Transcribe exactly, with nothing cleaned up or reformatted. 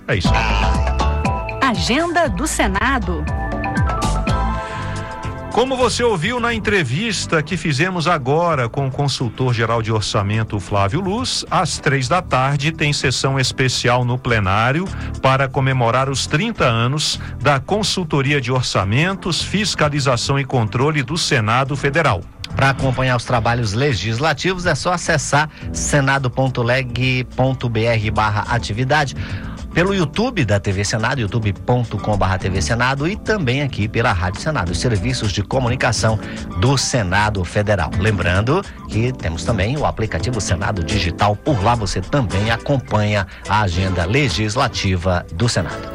É isso. Agenda do Senado. Como você ouviu na entrevista que fizemos agora com o consultor-geral de orçamento Flávio Luz, às três da tarde tem sessão especial no plenário para comemorar os trinta anos da Consultoria de Orçamentos, Fiscalização e Controle do Senado Federal. Para acompanhar os trabalhos legislativos é só acessar senado ponto leg ponto br barra atividade. Pelo YouTube da T V Senado, youtube ponto com barra T V Senado, e também aqui pela Rádio Senado, os serviços de comunicação do Senado Federal. Lembrando que temos também o aplicativo Senado Digital, por lá você também acompanha a agenda legislativa do Senado.